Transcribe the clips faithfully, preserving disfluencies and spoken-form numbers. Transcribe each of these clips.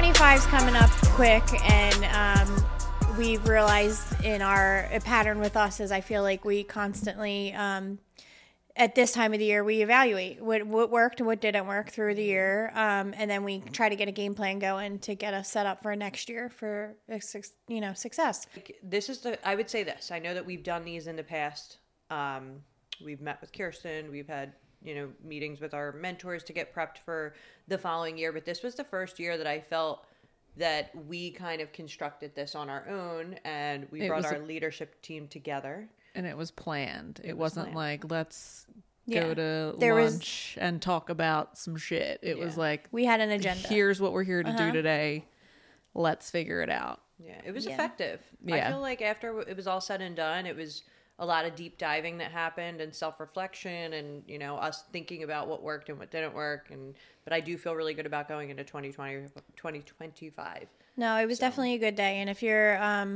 twenty-five is coming up quick, and um, we've realized in our a pattern with us is I feel like we constantly, um, at this time of the year, we evaluate what, what worked and what didn't work through the year, um, and then we try to get a game plan going to get us set up for next year for you know success. This is the I would say this. I know that we've done these in the past. Um, we've met with Kirsten. We've had you know meetings with our mentors to get prepped for the following year, but this was the first year that I felt that we kind of constructed this on our own, and we It brought was our a- leadership team together. And it was planned. It, It was wasn't planned. like, let's Yeah. go to There was- lunch and talk about some shit. It was Yeah. like, We had an agenda. here's what we're here to Uh-huh. do today. Let's figure it out. Yeah, it was Yeah. effective. I Yeah. feel like after it was all said and done, it was a lot of deep diving that happened and self-reflection and, you know, us thinking about what worked and what didn't work. And but I do feel really good about going into twenty twenty, twenty twenty-five. No, it was So- definitely a good day. And if you're um,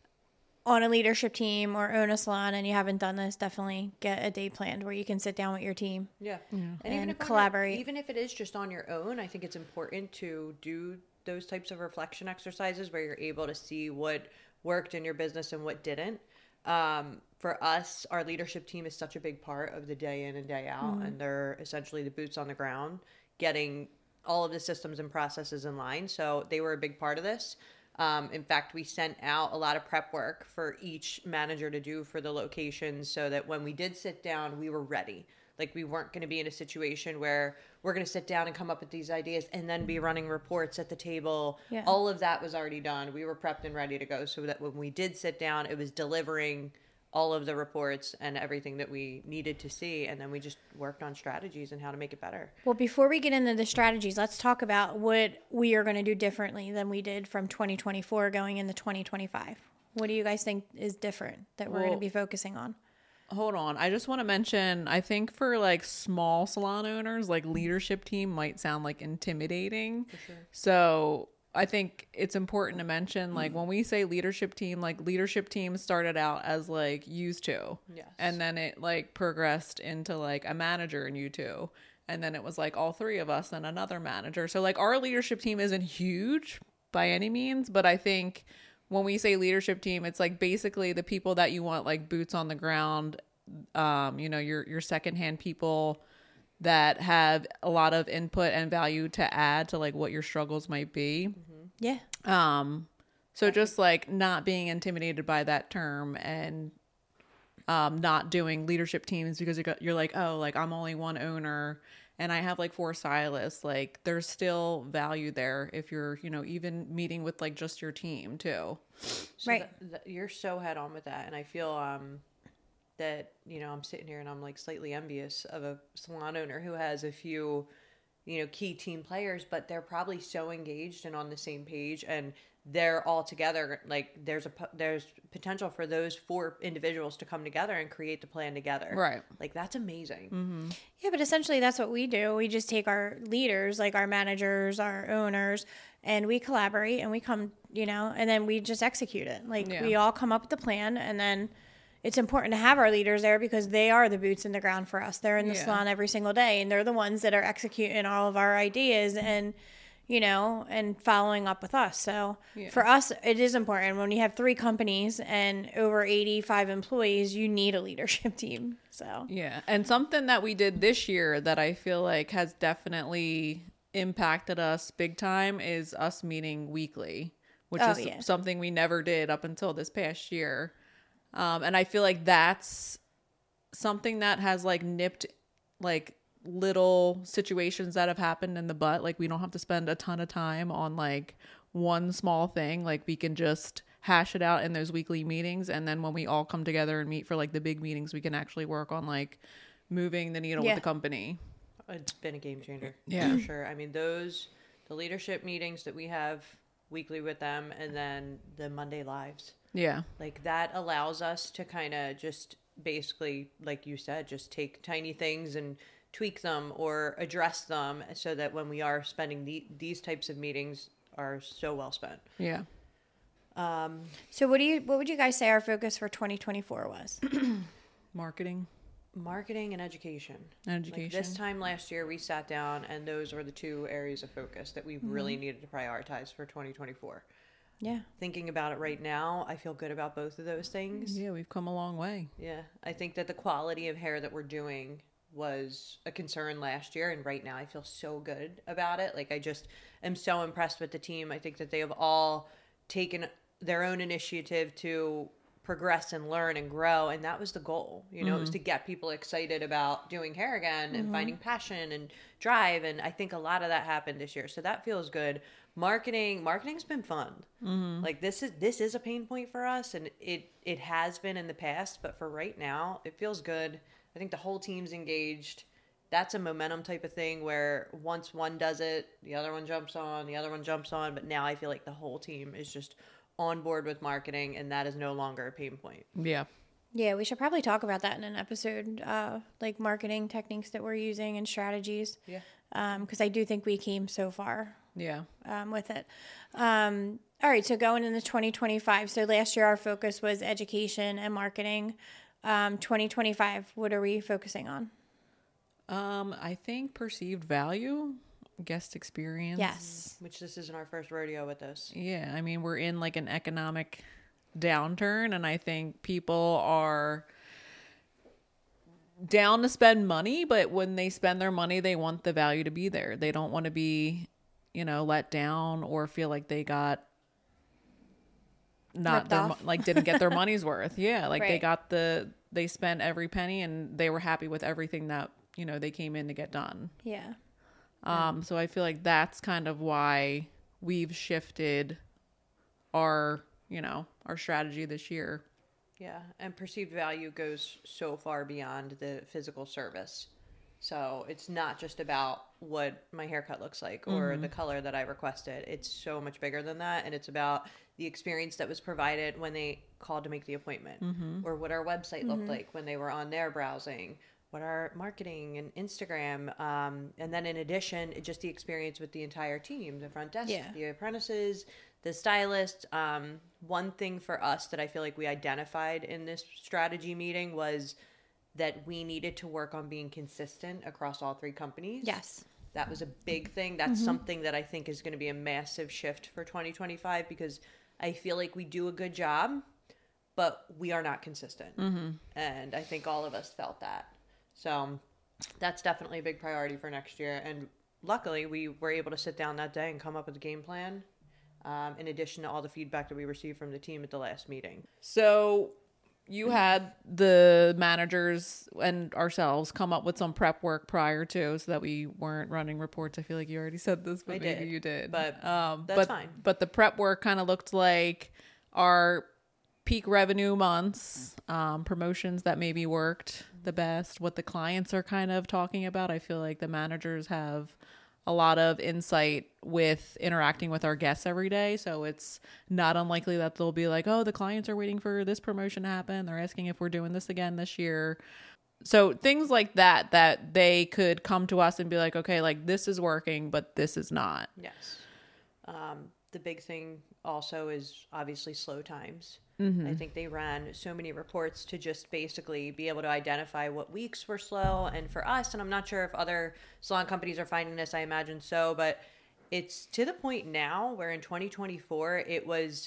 on a leadership team or own a salon and you haven't done this, definitely get a day planned where you can sit down with your team. Yeah. And if on your- collaborate. even if it is just on your own, I think it's important to do those types of reflection exercises where you're able to see what worked in your business and what didn't. Um, for us, our leadership team is such a big part of the day in and day out, and they're essentially the boots on the ground, getting all of the systems and processes in line. So they were a big part of this. Um, in fact, we sent out a lot of prep work for each manager to do for the locations so that when we did sit down, we were ready. Like we weren't going to be in a situation where we're going to sit down and come up with these ideas and then be running reports at the table. Yeah. All of that was already done. We were prepped and ready to go so that when we did sit down, it was delivering all of the reports and everything that we needed to see. And then we just worked on strategies and how to make it better. Well, before we get into the strategies, let's talk about what we are going to do differently than we did from twenty twenty-four going into twenty twenty-five. What do you guys think is different that we're going Well- to be focusing on? Hold on. I just want to mention, I think for like small salon owners, like leadership team might sound like intimidating. For sure. So I think it's important to mention, like when we say leadership team, like leadership team started out as like used to. Yes. And then it like progressed into like a manager and you two. And then it was like all three of us and another manager. So like our leadership team isn't huge by any means, but I think when we say leadership team, it's like basically the people that you want like boots on the ground, um, you know, your your secondhand people that have a lot of input and value to add to like what your struggles might be. Yeah. Um, so just like not being intimidated by that term and um, not doing leadership teams because you're, you're like, oh, like I'm only one owner and I have like four stylists. Like there's still value there if you're, you know, even meeting with like just your team too. So Right. th- th- you're so head on with that. And I feel um, that, you know, I'm sitting here and I'm like slightly envious of a salon owner who has a few, you know, key team players, but they're probably so engaged and on the same page and they're all together. Like there's a, po- there's potential for those four individuals to come together and create the plan together. Right. Like that's amazing. Mm-hmm. Yeah, but essentially that's what we do. We just take our leaders, like our managers, our owners, and we collaborate and we come, you know, and then we just execute it. Like Yeah. we all come up with a plan, and then it's important to have our leaders there because they are the boots in the ground for us. They're in the Yeah. salon every single day, and they're the ones that are executing all of our ideas and, you know, and following up with us. So Yeah. for us, it is important. When you have three companies and over eighty-five employees, you need a leadership team. So Yeah. And something that we did this year that I feel like has definitely impacted us big time is us meeting weekly, which Oh, is yeah. something we never did up until this past year. Um, and I feel like that's something that has like nipped like little situations that have happened in the butt. Like we don't have to spend a ton of time on like one small thing. Like we can just hash it out in those weekly meetings. And then when we all come together and meet for like the big meetings, we can actually work on like moving the needle Yeah. with the company. It's been a game changer. Yeah. For sure. I mean, those, the leadership meetings that we have weekly with them and then the Monday lives. Yeah. Like that allows us to kind of just basically, like you said, just take tiny things and tweak them or address them so that when we are spending the, these types of meetings are so well spent. Yeah. Um, So what do you what would you guys say our focus for twenty twenty-four was? Marketing. Marketing and education. Education. Like this time last year, we sat down, and those were the two areas of focus that we mm-hmm. really needed to prioritize for twenty twenty-four. Yeah. Thinking about it right now, I feel good about both of those things. Yeah, we've come a long way. Yeah. I think that the quality of hair that we're doing was a concern last year, and right now I feel so good about it. Like, I just am so impressed with the team. I think that they have all taken their own initiative to progress and learn and grow, and that was the goal. You know, mm-hmm. it was to get people excited about doing hair again and mm-hmm. finding passion and drive, and I think a lot of that happened this year, so that feels good. Marketing marketing's been fun. Mm-hmm. Like, this is this is a pain point for us, and it it has been in the past, but for right now it feels good. I think the whole team's engaged. That's a momentum type of thing where once one does it, the other one jumps on, the other one jumps on, but now I feel like the whole team is just on board with marketing, and that is no longer a pain point. Yeah. Yeah, we should probably talk about that in an episode, uh, like marketing techniques that we're using and strategies. Yeah. Because um, I do think we came so far. Yeah. Um, with it. Um, all right, so going into twenty twenty-five. So last year our focus was education and marketing. Um, twenty twenty-five, what are we focusing on? Um, I think perceived value. Guest experience. Yes. Which this isn't our first rodeo with this. Yeah. I mean, we're in like an economic downturn, and I think people are down to spend money, but when they spend their money, they want the value to be there. They don't want to be, you know, let down or feel like they got not their, like didn't get their money's worth. Yeah. Like right. they got the, they spent every penny and they were happy with everything that, you know, they came in to get done. Yeah. Um, so I feel like that's kind of why we've shifted our, you know, our strategy this year. Yeah. And perceived value goes so far beyond the physical service. So it's not just about what my haircut looks like or mm-hmm. the color that I requested. It's so much bigger than that. And it's about the experience that was provided when they called to make the appointment mm-hmm. or what our website mm-hmm. looked like when they were on there browsing, what our marketing and Instagram, um, and then in addition, just the experience with the entire team, the front desk, yeah. the apprentices, the stylist. Um, one thing for us that I feel like we identified in this strategy meeting was that we needed to work on being consistent across all three companies. Yes. That was a big thing. That's mm-hmm. something that I think is going to be a massive shift for twenty twenty-five because I feel like we do a good job, but we are not consistent. Mm-hmm. And I think all of us felt that. So that's definitely a big priority for next year. And luckily, we were able to sit down that day and come up with a game plan, um, in addition to all the feedback that we received from the team at the last meeting. So you had the managers and ourselves come up with some prep work prior to so that we weren't running reports. I feel like you already said this, but I maybe did, you did. But um, that's but, fine. But the prep work kind of looked like our peak revenue months, um, promotions that maybe worked the best, what the clients are kind of talking about. I feel like the managers have a lot of insight with interacting with our guests every day. So it's not unlikely that they'll be like, oh, the clients are waiting for this promotion to happen. They're asking if we're doing this again this year. So things like that, that they could come to us and be like, okay, like this is working, but this is not. Yes. Um, the big thing also is obviously slow times. Mm-hmm. I think they ran so many reports to just basically be able to identify what weeks were slow. And for us, and I'm not sure if other salon companies are finding this, I imagine so, but it's to the point now where in twenty twenty-four, it was,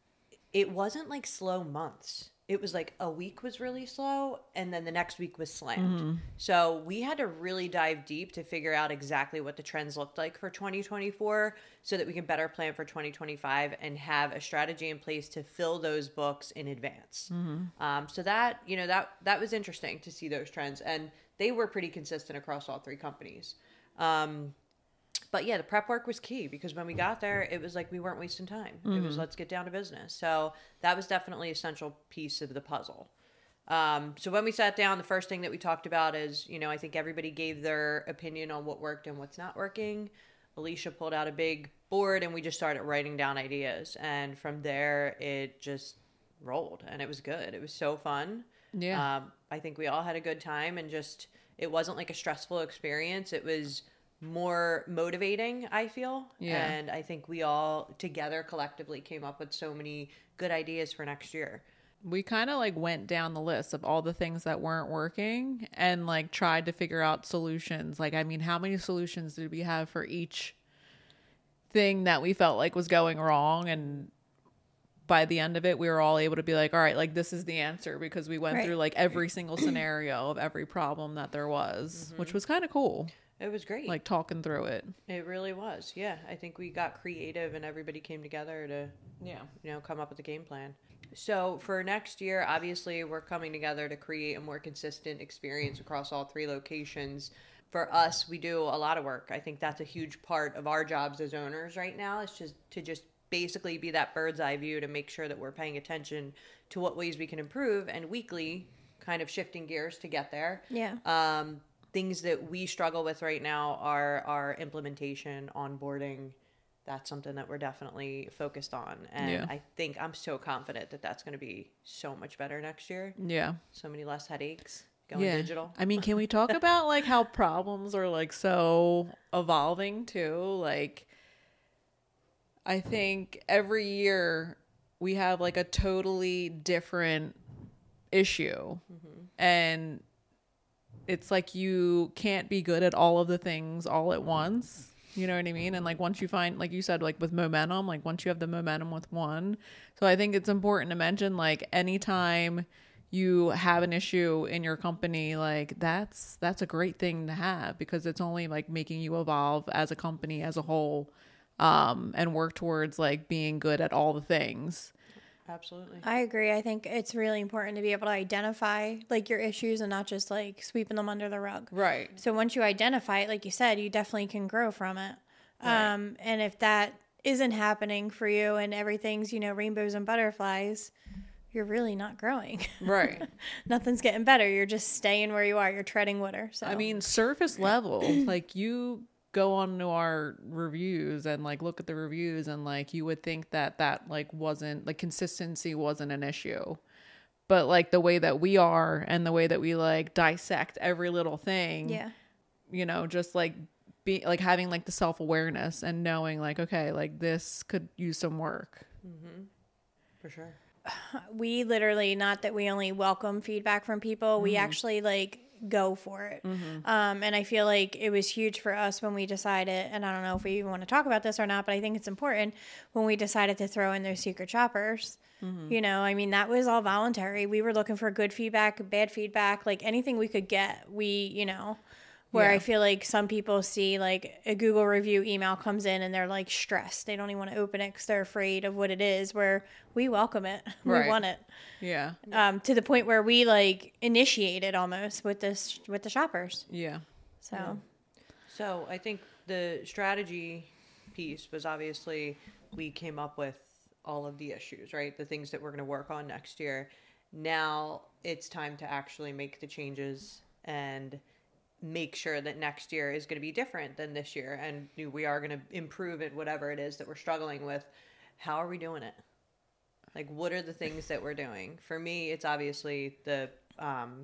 it wasn't like slow months. It was like a week was really slow and then the next week was slammed. Mm-hmm. So we had to really dive deep to figure out exactly what the trends looked like for twenty twenty-four so that we can better plan for twenty twenty-five and have a strategy in place to fill those books in advance. Mm-hmm. Um, so that, you know, that, that was interesting to see those trends, and they were pretty consistent across all three companies. Um, But yeah, the prep work was key because when we got there, it was like we weren't wasting time. Mm-hmm. It was let's get down to business. So that was definitely an essential piece of the puzzle. Um, so when we sat down, the first thing that we talked about is, you know, I think everybody gave their opinion on what worked and what's not working. Alicia pulled out a big board and we just started writing down ideas. And from there, it just rolled and it was good. It was so fun. Yeah. Um, I think we all had a good time, and just, it wasn't like a stressful experience. It was more motivating, I feel. Yeah. And I think we all together collectively came up with so many good ideas for next year. we kind of like went down the list of all the things that weren't working and like tried to figure out solutions. Like, I mean, how many solutions did we have for each thing that we felt like was going wrong? And by the end of it, we were all able to be like, all right, like this is the answer, because we went Right. through like every single scenario of every problem that there was, mm-hmm. which was kind of cool. It was great. Like talking through it. It really was. Yeah. I think we got creative and everybody came together to, Yeah. you know, come up with a game plan. So for next year, obviously we're coming together to create a more consistent experience across all three locations. For us, we do a lot of work. I think that's a huge part of our jobs as owners right now. It's just to just basically be that bird's eye view to make sure that we're paying attention to what ways we can improve, and weekly kind of shifting gears to get there. Yeah. Um, things that we struggle with right now are our implementation, onboarding. That's something that we're definitely focused on. And Yeah. I think I'm so confident that that's going to be so much better next year. Yeah. So many less headaches going Yeah. digital. I mean, can we talk about like how problems are like so evolving too? Like, I think every year we have like a totally different issue. Mm-hmm. And it's like you can't be good at all of the things all at once. You know what I mean? And like once you find, like you said, like with momentum, like once you have the momentum with one. So I think it's important to mention, like anytime you have an issue in your company, like that's that's a great thing to have, because it's only like making you evolve as a company as a whole, um, and work towards like being good at all the things. Absolutely. I agree. I think it's really important to be able to identify like your issues and not just like sweeping them under the rug. Right. So once you identify it, like you said, you definitely can grow from it. Right. Um, and if that isn't happening for you and everything's, you know, rainbows and butterflies, you're really not growing. Right. Nothing's getting better. You're just staying where you are. You're treading water. So I mean, surface level, like you go on to our reviews and like look at the reviews, and like you would think that that like wasn't like consistency wasn't an issue, but like the way that we are and the way that we like dissect every little thing, yeah, you know, just like be like having like the self-awareness and knowing like, okay, like this could use some work. Mm-hmm. For sure. we literally, not that we only welcome feedback from people, mm-hmm. we actually like go for it. Mm-hmm. Um, and I feel like it was huge for us when we decided, and I don't know if we even want to talk about this or not, but I think it's important when we decided to throw in those secret shoppers. Mm-hmm. You know, I mean, that was all voluntary. We were looking for good feedback, bad feedback, like anything we could get. We, you know, where yeah. I feel like some people see like a Google review email comes in and they're like stressed. They don't even want to open it because they're afraid of what it is, where we welcome it. Right. We want it. Yeah. Um, to the point where we like initiate it almost with this, with the shoppers. Yeah. So, yeah. So I think the strategy piece was obviously we came up with all of the issues, right? The things that we're going to work on next year. Now it's time to actually make the changes and make sure that next year is going to be different than this year, and we are going to improve at whatever it is that we're struggling with. How are we doing it? Like, what are the things that we're doing? For me, it's obviously the um,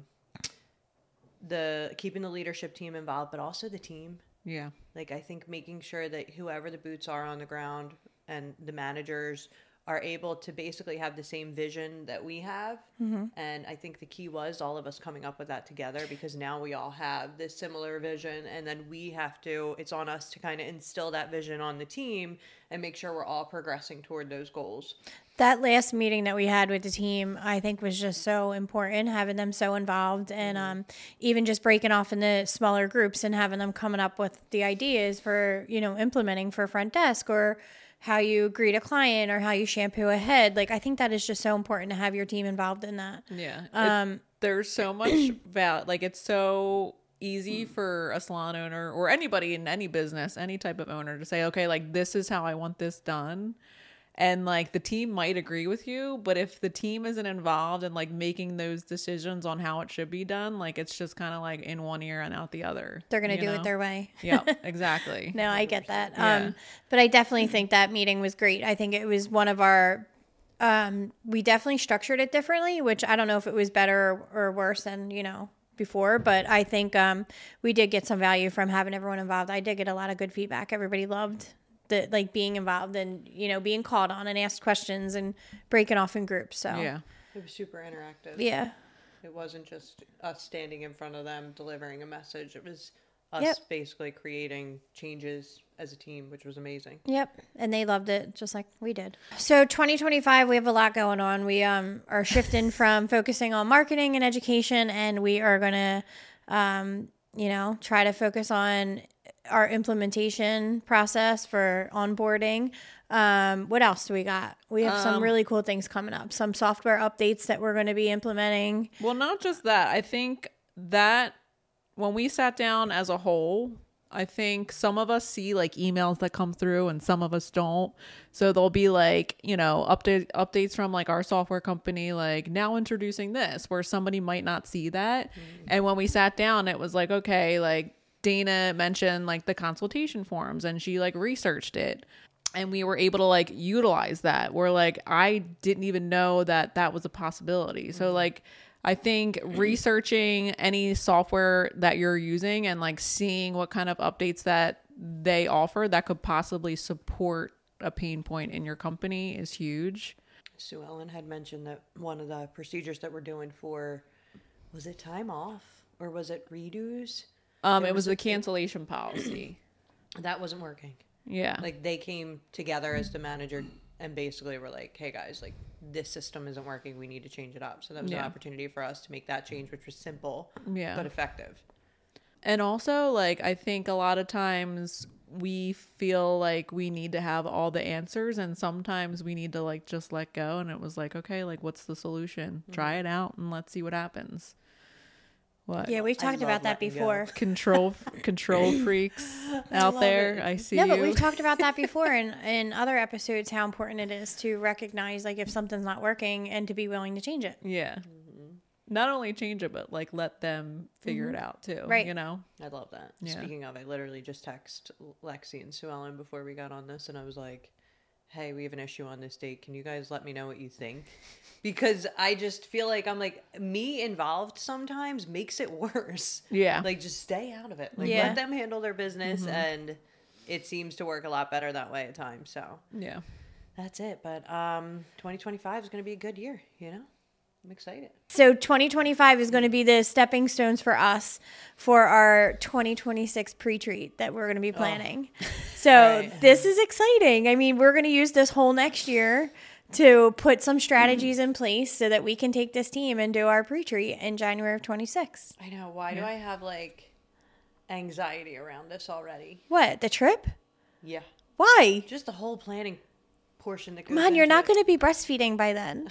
the keeping the leadership team involved, but also the team. Yeah. Like, I think making sure that whoever the boots are on the ground and the managers are able to basically have the same vision that we have. Mm-hmm. And I think the key was all of us coming up with that together, because now we all have this similar vision, and then we have to, it's on us to kind of instill that vision on the team and make sure we're all progressing toward those goals. That last meeting that we had with the team, I think was just so important, having them so involved, and um, even just breaking off into smaller groups and having them coming up with the ideas for, you know, implementing for front desk, or how you greet a client, or how you shampoo a head. Like, I think that is just so important to have your team involved in that. Yeah. Um, it, there's so much val like it's so easy for a salon owner or anybody in any business, any type of owner, to say, okay, like this is how I want this done. And like the team might agree with you, but if the team isn't involved in like making those decisions on how it should be done, like it's just kind of like in one ear and out the other. They're going to do know? it their way. Yeah, exactly. No, I get that. Yeah. Um, but I definitely think that meeting was great. I think it was one of our, um, we definitely structured it differently, which I don't know if it was better or, or worse than, you know, before, but I think um, we did get some value from having everyone involved. I did get a lot of good feedback. Everybody loved the, like being involved and, you know, being called on and asked questions and breaking off in groups. So yeah. It was super interactive. Yeah. It wasn't just us standing in front of them delivering a message. It was us Yep. basically creating changes as a team, which was amazing. Yep, and they loved it just like we did. So twenty twenty-five, we have a lot going on. We um are shifting from focusing on marketing and education, and we are gonna, um, you know, try to focus on our implementation process for onboarding. Um, what else do we got? We have some Um, really cool things coming up. Some software updates that we're going to be implementing. Well, not just that. I think that when we sat down as a whole, I think some of us see like emails that come through and some of us don't. So there'll be like, you know, update updates from like our software company, like now introducing this, where somebody might not see that. Mm-hmm. And when we sat down, it was like, okay, like Dana mentioned like the consultation forms and she like researched it. And we were able to like utilize that. We're like, I didn't even know that that was a possibility. So like, I think researching any software that you're using and like seeing what kind of updates that they offer that could possibly support a pain point in your company is huge. Sue Ellen had mentioned that one of the procedures that we're doing for, was it time off or was it redos? Um, There it was was the a- cancellation policy. That wasn't working. Yeah. Like they came together as the manager and basically were like, hey guys, like this system isn't working. We need to change it up. So that was Yeah. an opportunity for us to make that change, which was simple Yeah. but effective. And also, like, I think a lot of times we feel like we need to have all the answers, and sometimes we need to, like, just let go. And it was like, okay, like, what's the solution? Mm-hmm. Try it out and let's see what happens. What? Yeah, we've I talked love about that letting go. before. Control, control freaks out love there. it. I see No, you. but we've talked about that before in, in other episodes, how important it is to recognize, like, if something's not working and to be willing to change it. yeah. Mm-hmm. Not only change it, but, like, let them figure Mm-hmm. it out, too. Right. You know? I love that. Yeah. Speaking of, I literally just texted Lexi and Sue Ellen before we got on this, and I was like, hey, we have an issue on this date. Can you guys let me know what you think? Because I just feel like I'm like, me involved sometimes makes it worse. Yeah. Like, just stay out of it. Like, Yeah. let them handle their business, and it seems to work a lot better that way at times. So Yeah. that's it. But um, twenty twenty-five is going to be a good year, you know? I'm excited. So twenty twenty-five is going to be the stepping stones for us for our twenty twenty-six pre-treat that we're going to be planning. So Right. this is exciting. I mean, we're going to use this whole next year to put some strategies in place so that we can take this team and do our pre-treat in January of twenty-six. I know. Why do I have, like, anxiety around this already? What, the trip? Yeah. Why? Just the whole planning portion that goes Come on, you're into not it. going to be breastfeeding by then.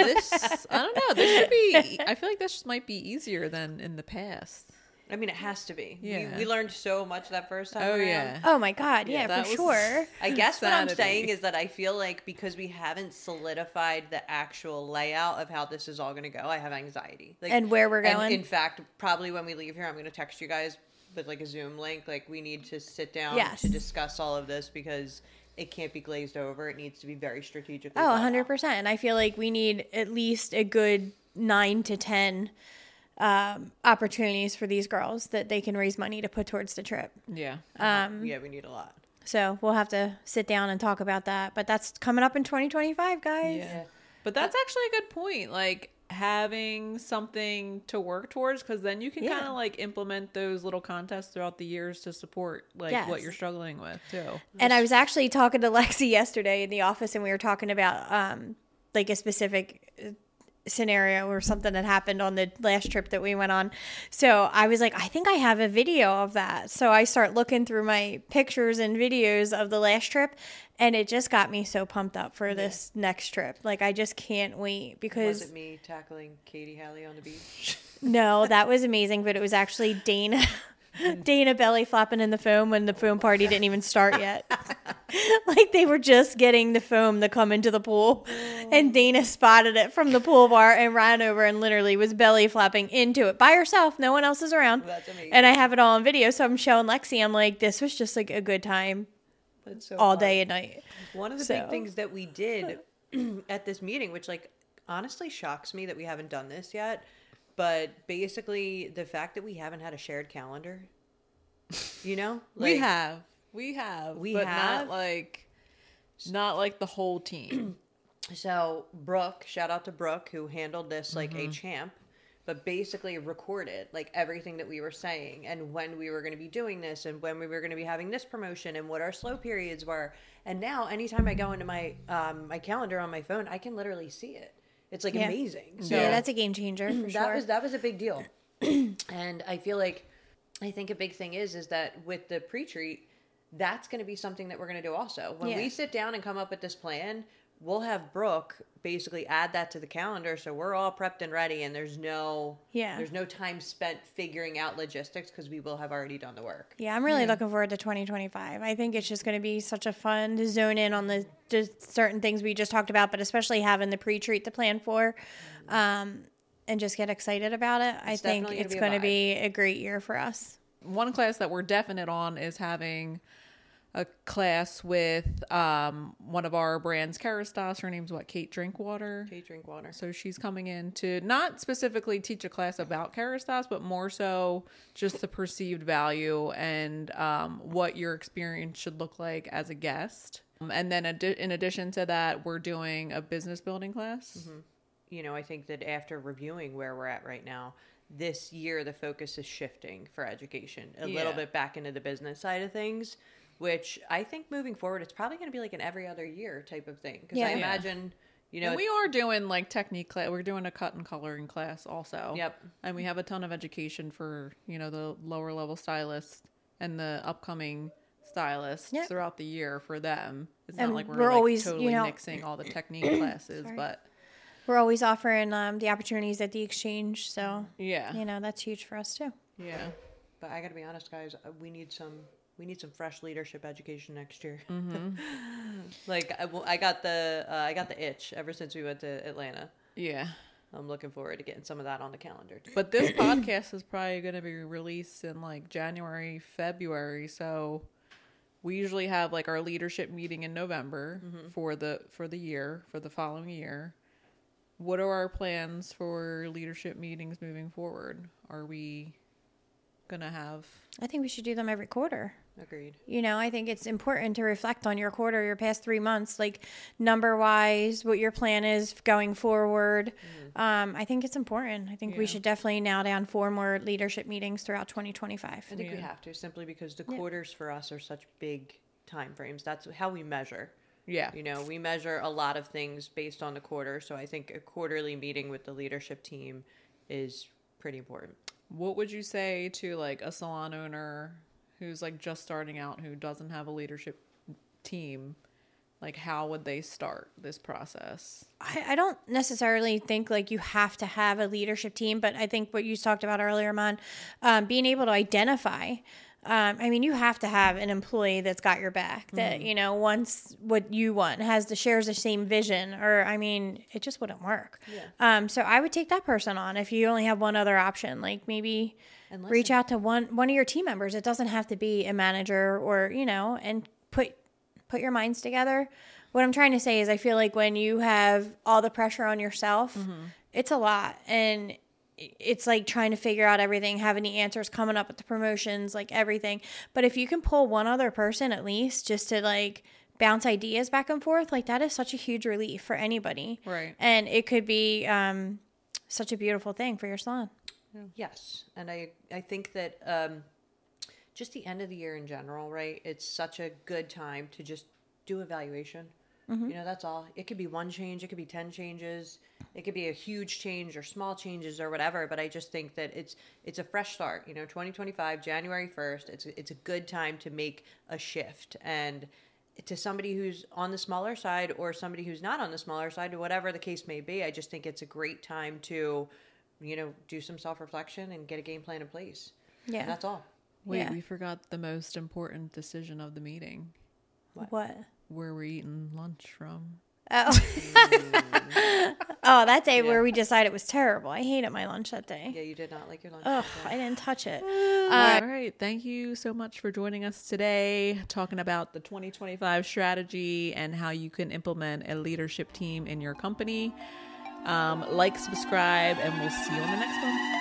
This, I don't know. This should be, I feel like this might be easier than in the past. I mean, it has to be. Yeah. We, we learned so much that first time Oh, around. yeah. Oh my God. Yeah, that for was- sure. I guess what I'm Insanity. saying is that I feel like because we haven't solidified the actual layout of how this is all going to go, I have anxiety. Like, And where we're and going? in fact, probably when we leave here, I'm going to text you guys with like a Zoom link. Like, we need to sit down Yes. to discuss all of this because it can't be glazed over. It needs to be very strategically. Oh, thought one out. hundred percent. And I feel like we need at least a good nine to ten um, opportunities for these girls that they can raise money to put towards the trip. Yeah. Um, Yeah, we need a lot. So we'll have to sit down and talk about that. But that's coming up in twenty twenty-five, guys. Yeah. But that's actually a good point. Like having something to work towards, because then you can Yeah. kind of like implement those little contests throughout the years to support like Yes. what you're struggling with too. And I was actually talking to Lexi yesterday in the office, and we were talking about um, like a specific uh, scenario or something that happened on the last trip that we went on. So I was like, I think I have a video of that. So I start looking through my pictures and videos of the last trip, and it just got me so pumped up for this next trip. Like, I just can't wait because Was it me tackling Katie Halley on the beach? no, that was amazing, but it was actually Dana. Dana belly flopping in the foam when the foam party didn't even start yet. Like, they were just getting the foam to come into the pool, and Dana spotted it from the pool bar and ran over and literally was belly flopping into it by herself. No one else is around. That's amazing. And I have it all on video, so I'm showing Lexi. I'm like, this was just like a good time That's so all fun. day and night. One of the So- big things that we did at this meeting, which like honestly shocks me that we haven't done this yet, but basically the fact that we haven't had a shared calendar, you know, we Like, have. We have. We but have? not like not like the whole team. So Brooke, shout out to Brooke, who handled this like mm-hmm. a champ, but basically recorded like everything that we were saying and when we were going to be doing this and when we were going to be having this promotion and what our slow periods were. And now anytime I go into my um, my calendar on my phone, I can literally see it. It's like yeah. amazing. So yeah, that's a game changer for that sure. was that was a big deal. And I feel like I think a big thing is is that with the pre-treat, that's going to be something that we're going to do also. When yeah. we sit down and come up with this plan, we'll have Brooke basically add that to the calendar so we're all prepped and ready and there's no yeah. there's no time spent figuring out logistics because we will have already done the work. Yeah, I'm really yeah. looking forward to twenty twenty-five. I think it's just going to be such a fun to zone in on the just certain things we just talked about, but especially having the pre-treat to plan for um, and just get excited about it. It's I think it's going to be a great year for us. One class that we're definite on is having a class with um, one of our brands, Kerastase. Her name's what? Kate Drinkwater. Kate Drinkwater. So she's coming in to not specifically teach a class about Kerastase, but more so just the perceived value and um, what your experience should look like as a guest. Um, and then adi- in addition to that, we're doing a business building class. Mm-hmm. You know, I think that after reviewing where we're at right now, this year the focus is shifting for education a yeah. little bit back into the business side of things. Which I think moving forward, it's probably going to be like an every other year type of thing. Because yeah. I imagine, you know. And we are doing like technique class. We're doing a cut and coloring class also. Yep. And we have a ton of education for, you know, the lower level stylists and the upcoming stylists yep. throughout the year for them. It's and not like we're, we're like always, totally you know, mixing all the technique classes, but. We're always offering um, the opportunities at the exchange. So, yeah, you know, that's huge for us too. Yeah. But I got to be honest, guys, we need some. We need some fresh leadership education next year. Mm-hmm. like I, I got the uh, I got the itch ever since we went to Atlanta. Yeah, I'm looking forward to getting some of that on the calendar too. But this podcast is probably going to be released in like January, February. So we usually have like our leadership meeting in November mm-hmm. for the for the year for the following year. What are our plans for leadership meetings moving forward? Are we gonna have? I think we should do them every quarter. Agreed. You know, I think it's important to reflect on your quarter, your past three months, like number wise, what your plan is going forward. Mm-hmm. Um, I think it's important. I think yeah. we should definitely nail down four more leadership meetings throughout twenty twenty-five. I think yeah. we have to, simply because the quarters yeah. for us are such big time frames. That's how we measure. Yeah. You know, we measure a lot of things based on the quarter. So I think a quarterly meeting with the leadership team is pretty important. What would you say to like a salon owner who's like just starting out, who doesn't have a leadership team? Like, how would they start this process? I, I don't necessarily think like you have to have a leadership team, but I think what you talked about earlier, Mon, um, being able to identify. Um, I mean, you have to have an employee that's got your back, that, mm-hmm. you know, wants what you want, has the shares the same vision, or, I mean, it just wouldn't work. Yeah. Um, so I would take that person on if you only have one other option, like maybe reach out to one, one of your team members. It doesn't have to be a manager or, you know, and put, put your minds together. What I'm trying to say is I feel like when you have all the pressure on yourself, mm-hmm. it's a lot. And it's like trying to figure out everything, having the answers, coming up with the promotions, like everything. But if you can pull one other person at least just to like bounce ideas back and forth, like that is such a huge relief for anybody. Right. And it could be um, such a beautiful thing for your salon. Yeah. Yes. And I, I think that um, just the end of the year in general, right? It's such a good time to just do evaluation. Mm-hmm. You know, that's all. It could be one change. It could be ten changes. It could be a huge change or small changes or whatever. But I just think that it's it's a fresh start. You know, twenty twenty-five, January first, it's, it's a good time to make a shift. And to somebody who's on the smaller side or somebody who's not on the smaller side, or whatever the case may be, I just think it's a great time to, you know, do some self-reflection and get a game plan in place. Yeah. And that's all. Wait, yeah. we forgot the most important decision of the meeting. What? What? Where we're eating lunch from. Oh. Oh, that day yeah. where we decided it was terrible. I hated my lunch that day. Yeah, you did not like your lunch. Oh, I didn't touch it. Uh, All right. Thank you so much for joining us today, talking about the twenty twenty-five strategy and how you can implement a leadership team in your company. Um, like, subscribe, and we'll see you on the next one.